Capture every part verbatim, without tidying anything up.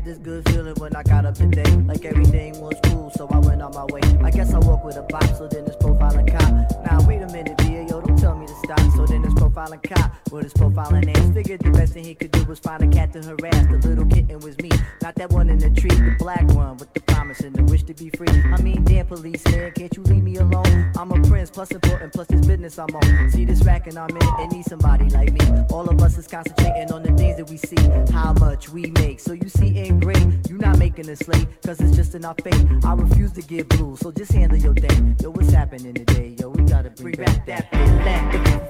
had this good feeling when I got up today, like everything was cool, so I went on my way. I guess I walk with a bop, so then this profiling cop. Now wait a minute, dear, yo, don't tell me to stop. So then this profiling cop with his profiling ass figured the best thing he could do was find a cat to harass. The little kitten was me, not that one in the tree, the black one with the promise and the wish to be free. I mean, damn policeman, can't you leave me alone? I'm a prince, plus important, plus this business I'm on. See this rackin' I'm in, it needs somebody like me. All of us is concentrating on the things that we see, how much we make. So you see in great, you not making a slate, cause it's just in our fate. I refuse to get blue, so just handle your thing. Yo, what's happening today? Yo, we gotta bring, bring back that feeling.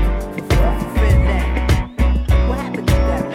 What happened to that?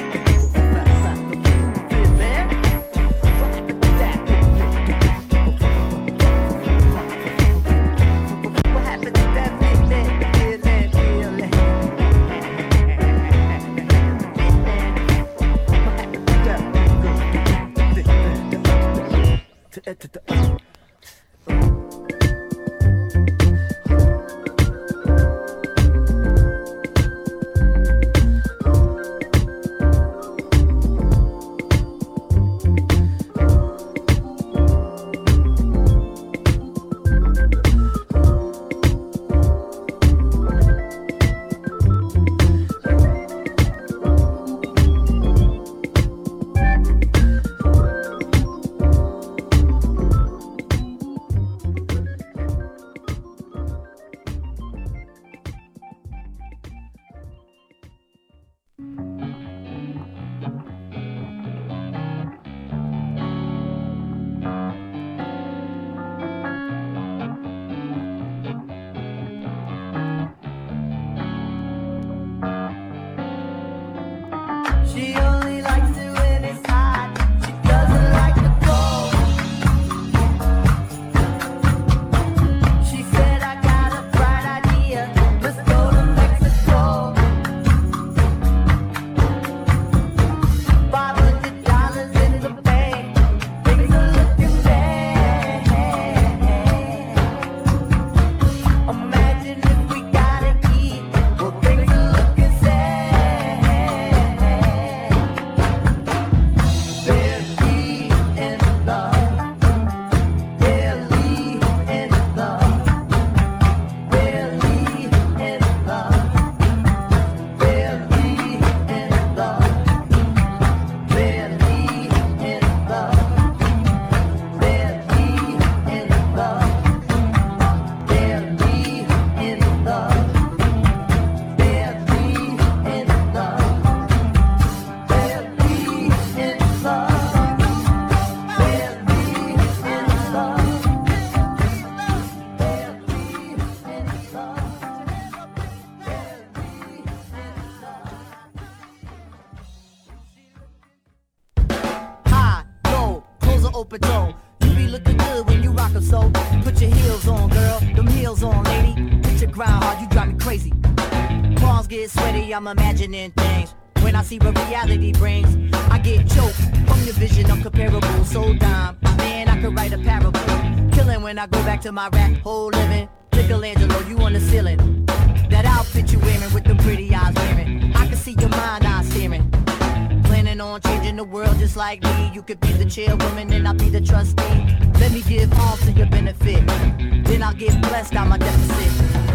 Open toe. You be looking good when you rock 'em, so put your heels on, girl. Them heels on, lady. Hit your grind hard, you drive me crazy. Palms get sweaty, I'm imagining things. When I see what reality brings, I get choked from your vision uncomparable. So dime, man, I could write a parable. Killing when I go back to my rap hole living. Michelangelo, you on the ceiling. That outfit you wearing with the pretty eyes wearing. I can see your mind eye staring. Planning on changing the world just like me. You could be the chairwoman and I'll be the trustee. Let me give alms to your benefit. Then I'll get blessed out my deficit.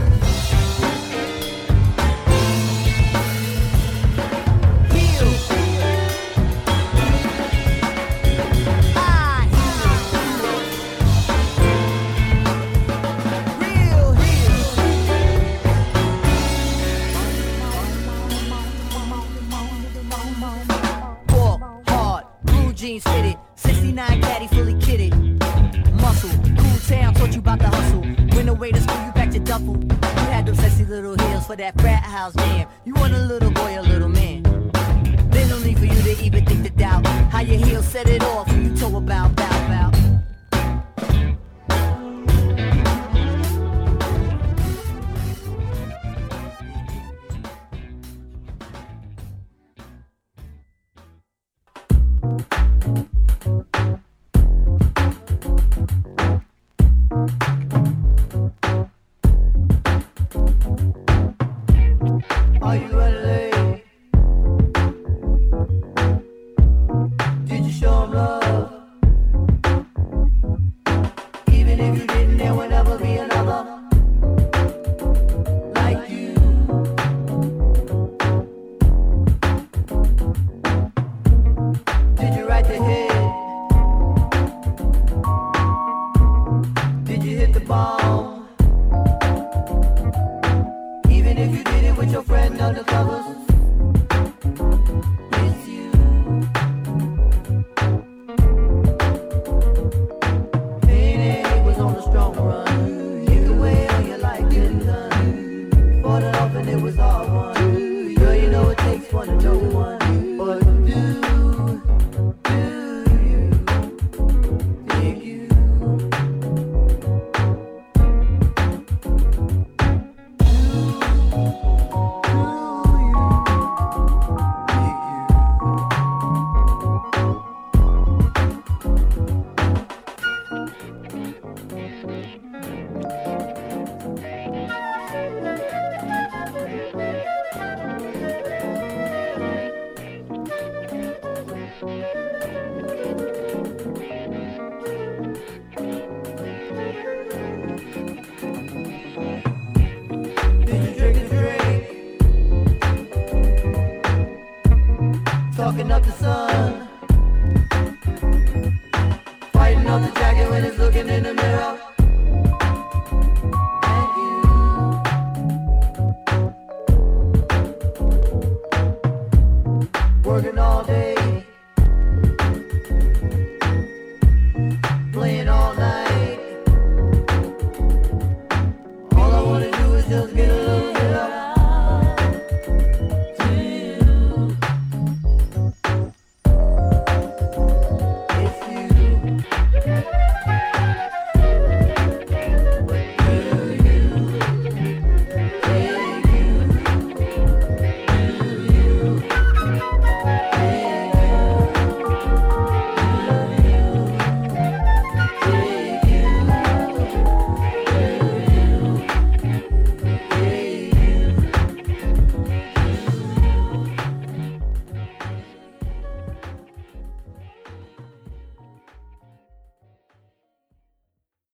Jeans fitted, sixty-nine caddy fully kitted. Muscle, cool town, taught you about the hustle. Went away to school, you packed your duffel. You had them sexy little heels for that frat house jam. You want a little boy, a little man. There's no need for you to even think to doubt how your heels set it off when you toe about, bow, bow. Are you ready? Did you sweating under covers. It's you. Payday was on a strong run. You can weigh on your life getting done. Fought it off and it was all won. Girl, you know it takes one to know one. But do, do you think you? Talking up the sun, fighting off the jacket when it's looking in the mirror. And you working all day.